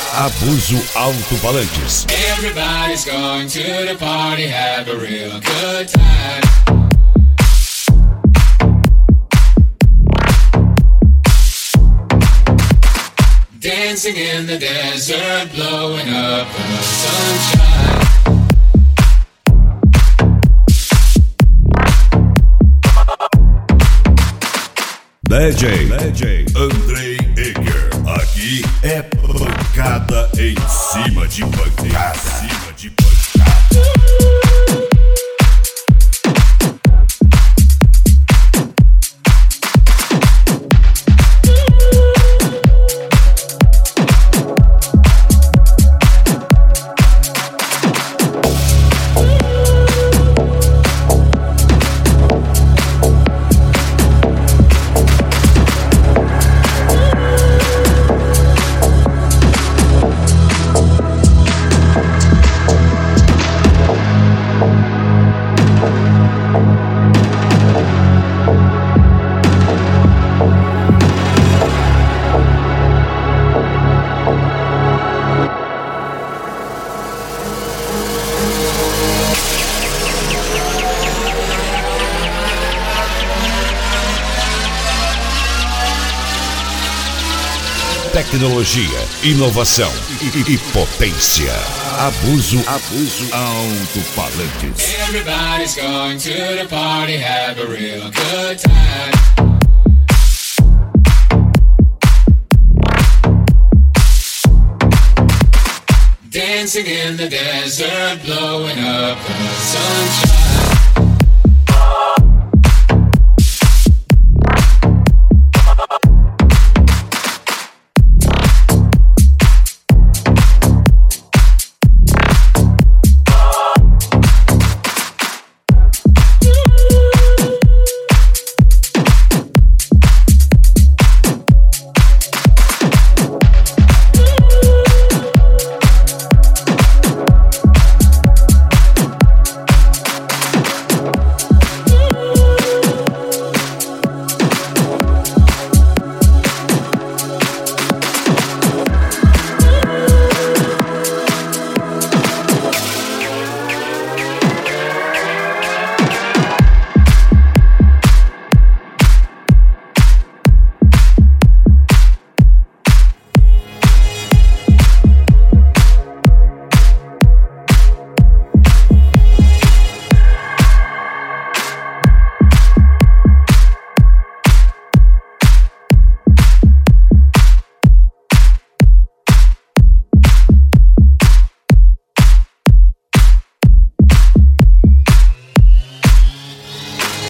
Abuso Alto-Falantes. Everybody's going to the party, have a real good time. Dancing in the desert, blowing up the sunshine. DJ Andrei Eger. Aqui é pancada em cima de pancada. Tecnologia, inovação e potência. Abuso Alto-Falantes. Everybody's going to the party, have a real good time. Dancing in the desert, blowing up the sunshine.